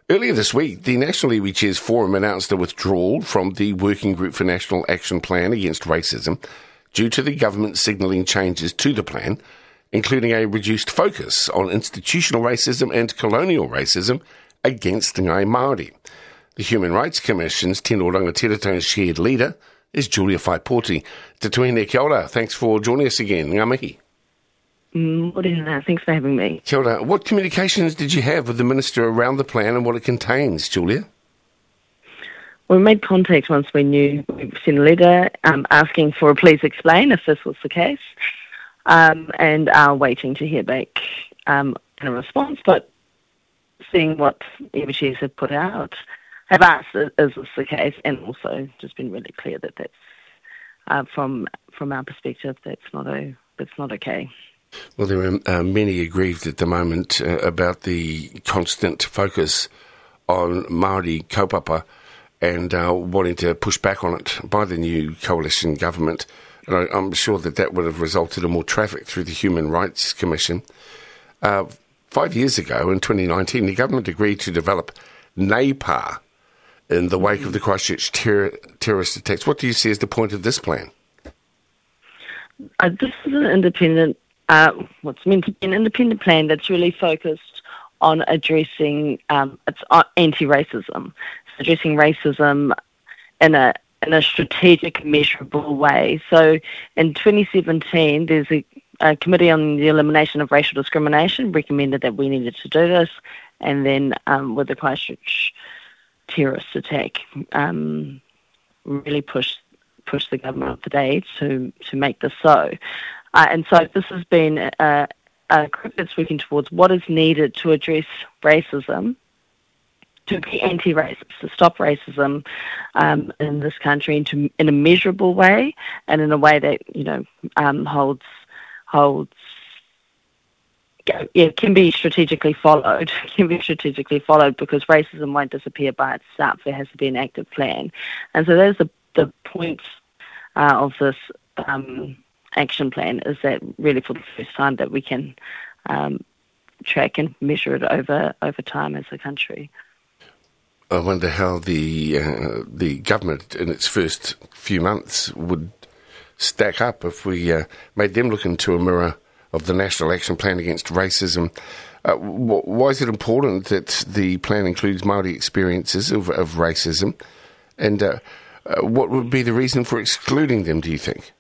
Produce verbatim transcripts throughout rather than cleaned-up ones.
Earlier this week, the National Iwi Chairs Forum announced a withdrawal from the Working Group for National Action Plan Against Racism due to the government signalling changes to the plan, including a reduced focus on institutional racism and colonial racism against Ngai Māori. The Human Rights Commission's Tino Rangatira shared leader is Julia Whaipouri. Te tuine kia ora. Thanks for joining us again. Ngā mihi. Mm, Thanks for having me. Kia ora. What communications did you have with the Minister around the plan and what it contains, Julia? We made contact once we knew. We sent a letter um, asking for a please explain if this was the case, um, and are waiting to hear back um, in a response, but seeing what Iwi Chairs have put out, have asked is this the case, and also just been really clear that that's, uh, from from our perspective, that's not a that's not okay. Well, there are uh, many aggrieved at the moment uh, about the constant focus on Māori kaupapa and uh, wanting to push back on it by the new coalition government. And I, I'm sure that that would have resulted in more traffic through the Human Rights Commission. Uh, five years ago, in twenty nineteen, the government agreed to develop NAPAR in the wake of the Christchurch ter- terrorist attacks. What do you see as the point of this plan? Uh, this is an independent Uh, what's meant to be an independent plan that's really focused on addressing um, it's anti-racism, it's addressing racism in a in a strategic, measurable way. So, in twenty seventeen, there's a, a committee on the elimination of racial discrimination recommended that we needed to do this, and then um, with the Christchurch terrorist attack, um, really pushed pushed the government of the day to to make this so. Uh, and so this has been a, a group that's working towards what is needed to address racism, to be anti-racist, to stop racism um, in this country in, to, in a measurable way and in a way that, you know, um, holds, holds, yeah, can be strategically followed, can be strategically followed because racism won't disappear by itself. There has to be an active plan. And so those are the points uh, of this um action plan, is that really for the first time that we can um, track and measure it over over time as a country. I wonder how the uh, the government in its first few months would stack up if we uh, made them look into a mirror of the National Action Plan Against Racism. Uh, wh- why is it important that the plan includes Māori experiences of, of racism? And uh, uh, what would be the reason for excluding them, do you think?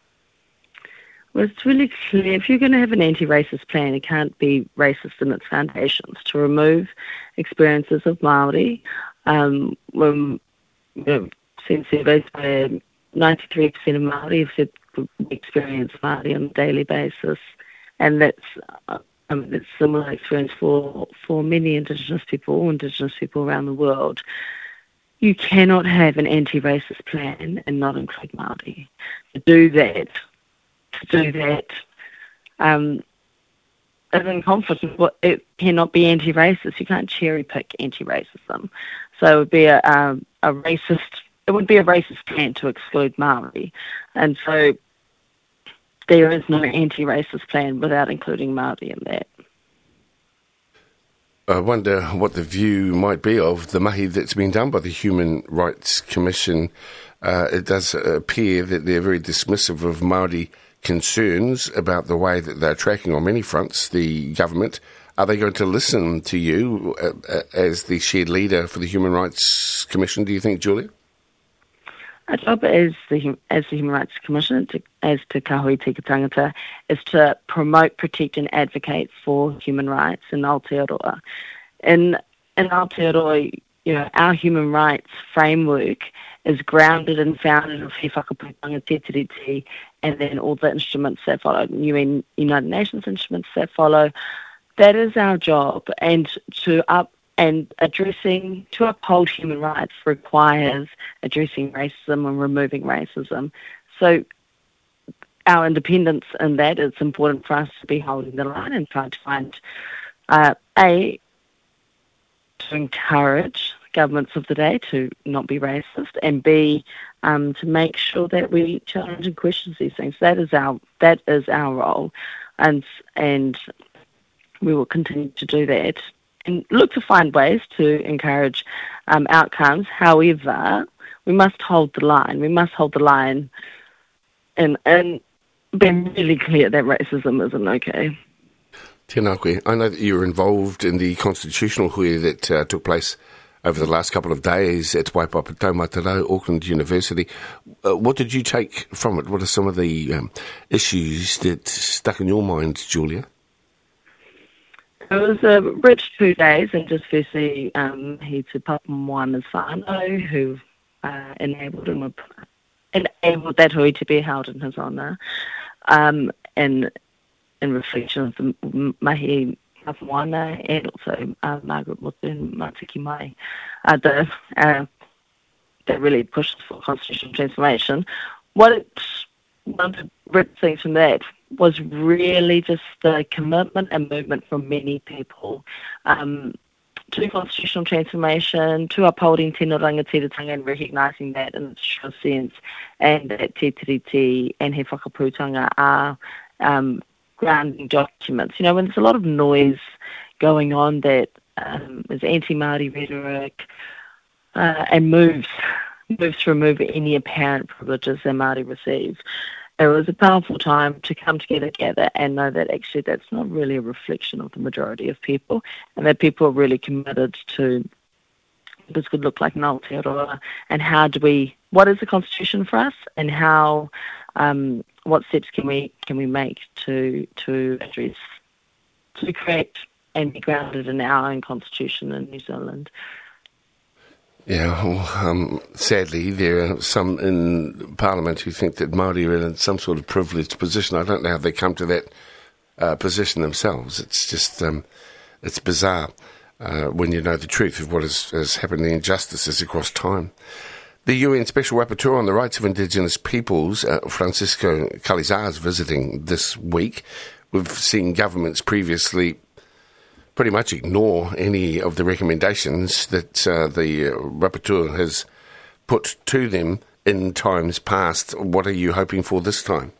Well, it's really clear. If you're going to have an anti-racist plan, it can't be racist in its foundations. To remove experiences of Māori, um, when you know, seen surveys where ninety-three percent of Māori have said we experience Māori on a daily basis, and that's uh, um, that's similar experience for, for many Indigenous people, all Indigenous people around the world. You cannot have an anti-racist plan and not include Māori. To do that, To do that um, is in conflict with what it cannot be anti-racist. You can't cherry pick anti-racism. So it would be a, um, a racist. It would be a racist plan to exclude Māori, and so there is no anti-racist plan without including Māori in that. I wonder what the view might be of the mahi that's been done by the Human Rights Commission. Uh, it does appear that they're very dismissive of Māori concerns about the way that they're tracking on many fronts, the government. Are they going to listen to you uh, as the shared leader for the Human Rights Commission, do you think, Julia? Our job as the, as the Human Rights Commission, to, as Te Kahui Tika Tangata, is to promote, protect and advocate for human rights in Aotearoa. In, in Aotearoa, you know, our human rights framework is grounded and founded of He Whakaputanga Te Tiriti, and then all the instruments that follow, U N, United Nations instruments that follow. That is our job, and to up and addressing, to uphold human rights requires addressing racism and removing racism. So our independence in that, it's important for us to be holding the line and trying to find, uh, A, to encourage governments of the day to not be racist, and B, um, to make sure that we challenge and question these things. That is our that is our role, and and we will continue to do that and look to find ways to encourage um, outcomes. However, we must hold the line. We must hold the line and, and be really clear that racism isn't okay. Tēnā koe. I know that you were involved in the constitutional hui that uh, took place over the last couple of days at Waipapa Taumatarau, Auckland University. Uh, what did you take from it? What are some of the um, issues that stuck in your mind, Julia? It was a rich two days, and just firstly, um, he to Papa Moana's whānau, who uh, enabled him, enabled that hui to be held in his honour, um, and in reflection of the mahi Papa Moana and also uh, Margaret Mutu and Matiki Mai, uh, the, uh, that really pushed for constitutional transformation. What it, one of the rich things from that was really just the commitment and movement from many people um, to constitutional transformation, to upholding tino rangatiratanga and recognising that in its true sense, and that te tiriti and he whakaputanga are um, grounding documents. You know, when there's a lot of noise going on that um, is anti-Māori rhetoric uh, and moves, moves to remove any apparent privileges that Māori receive, it was a powerful time to come together, together and know that actually that's not really a reflection of the majority of people, and that people are really committed to what this could look like in Aotearoa, and how do we, what is the Constitution for us, and how, um, what steps can we can we make to to address, to create and be grounded in our own Constitution in New Zealand. Yeah, well, um, sadly, there are some in Parliament who think that Māori are in some sort of privileged position. I don't know how they come to that uh, position themselves. It's just, um, it's bizarre uh, when you know the truth of what is, is happening, injustices across time. The U N Special Rapporteur on the Rights of Indigenous Peoples, uh, Francisco Calizar, is visiting this week. We've seen governments previously pretty much ignore any of the recommendations that uh, the uh, rapporteur has put to them in times past. What are you hoping for this time?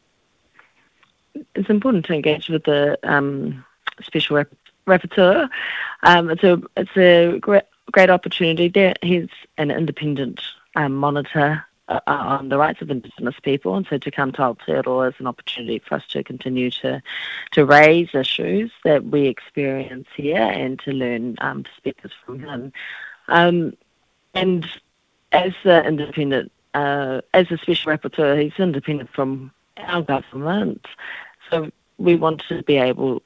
It's important to engage with the um, special rap- rapporteur. Um, it's a it's a great, great opportunity. There, he's an independent um, monitor Uh, on the rights of Indigenous people, and so to come to Aotearoa is an opportunity for us to continue to to raise issues that we experience here and to learn um, perspectives from him. Um, and as the independent, uh, as a special rapporteur, he's independent from our government, so we want to be able,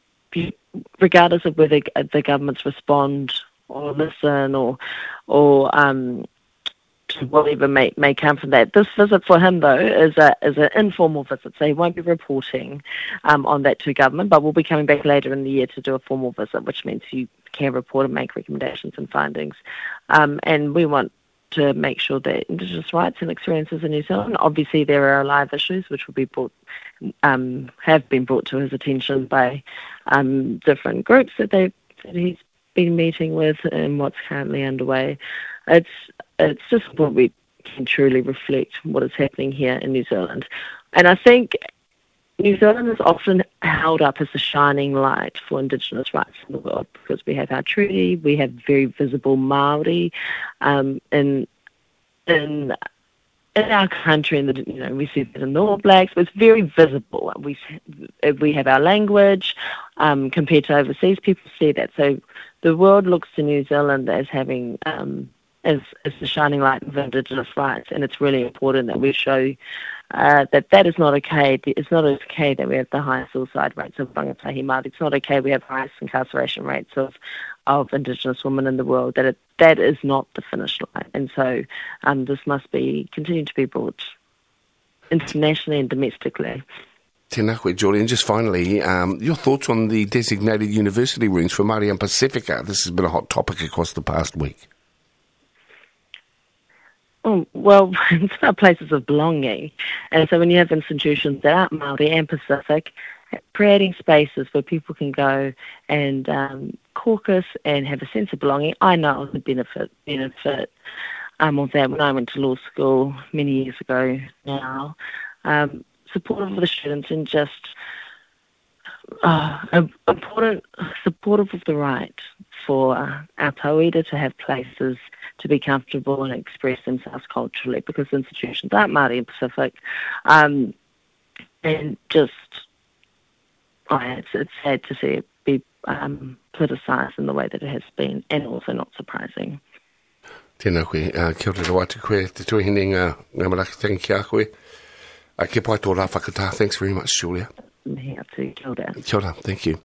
regardless of whether the governments respond or listen or or um, to whatever may, may come from that. This visit for him, though, is a is an informal visit, so he won't be reporting um, on that to government, but we'll be coming back later in the year to do a formal visit, which means you can report and make recommendations and findings. Um, and we want to make sure that Indigenous rights and experiences in New Zealand, obviously there are live issues which will be brought, um, have been brought to his attention by um, different groups that, they, that he's been meeting with and what's currently underway. It's It's just what we can truly reflect what is happening here in New Zealand. And I think New Zealand is often held up as a shining light for Indigenous rights in the world because we have our treaty, we have very visible Māori um, in, in, in our country, and you know, we see that in the All Blacks, but it's very visible. We, we have our language um, compared to overseas, people see that. So the world looks to New Zealand as having... Um, Is, is the shining light of Indigenous rights, and it's really important that we show uh, that that is not okay. It's not okay that we have the highest suicide rates of rangatahi Māori. It's not okay we have highest incarceration rates of of Indigenous women in the world. That it, that is not the finish line, and so um, this must be continue to be brought internationally and domestically. Tēnā koe, Julie. And just finally, um, your thoughts on the designated university rooms for Māori and Pacifica. This has been a hot topic across the past week. Well, it's about places of belonging. And so when you have institutions that aren't Māori and Pacific, creating spaces where people can go and um, caucus and have a sense of belonging, I know the benefit benefit um, of that when I went to law school many years ago now. Um, supportive of the students and just uh, important, supportive of the right for our tauira to have places to be comfortable and express themselves culturally, because institutions aren't Māori and Pacific, um, and just oh, it's, it's sad to see it be um, politicised in the way that it has been, and also not surprising. Tēnā koe, uh, kia ora watu koe, te tuahine ngā, ngā marakitangi ki a koe. Uh, ke pai tō rā whakatā. Thanks very much, Julia. Kia ora. Kia ora, thank you.